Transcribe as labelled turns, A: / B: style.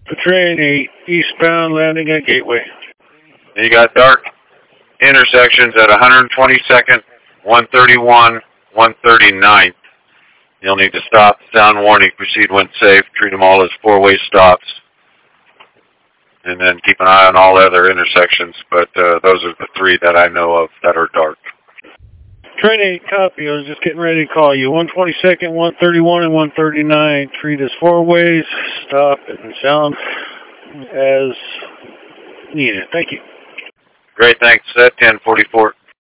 A: Train 8, eastbound, landing at Gateway.
B: You got dark intersections at 122nd, 131, 139th. You'll need to stop. Sound warning. Proceed when safe. Treat them all as four-way stops. And then keep an eye on all other intersections. But those are the three that I know of that are dark.
A: Train 8, copy. I was just getting ready to call you. 122nd, 131, and 139. Treat as four ways. Stop and sound as needed. Thank you.
B: Great. Thanks. At 1044.